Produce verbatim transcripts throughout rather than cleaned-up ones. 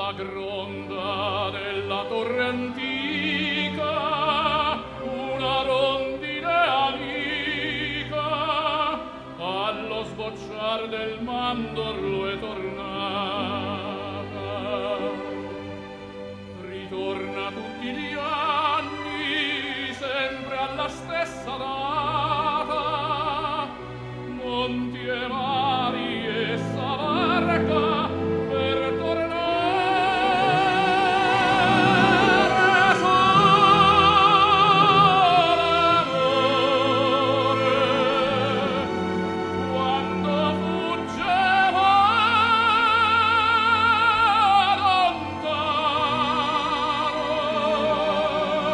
Sulla gronda della torre antica una rondine amica allo sbocciar del mandorlo è tornata. Ritorna tutti gli anni sempre alla stessa data, monti e mari e s'avarca per tornare sol'amore. Quando fuggeva lontano,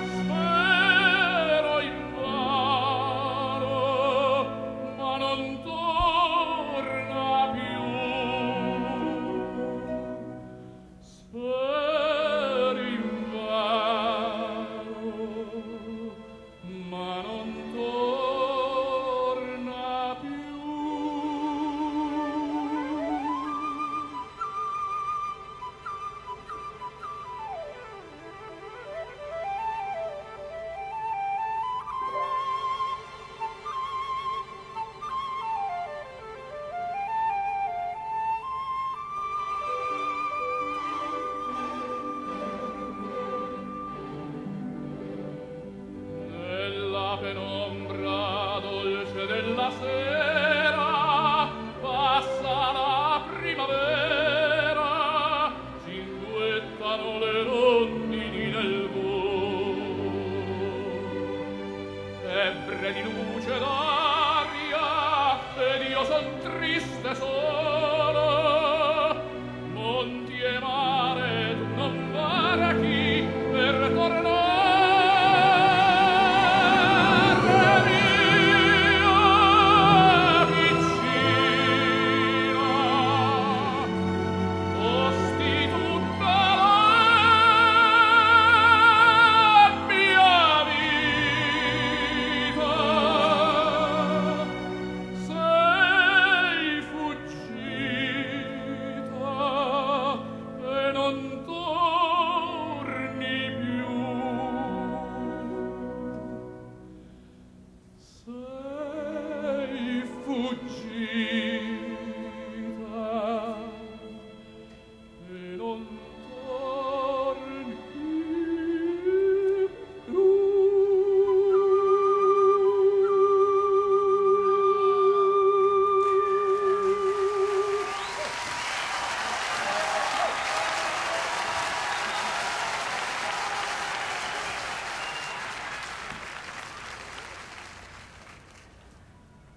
spero invano, ma non torna più. Spero invano, ma non torna più. Nella penombra dolce della sera passa la primavera, cinguettano le rondini nel volo. Ebbre di luce d'aria ed io son triste solo.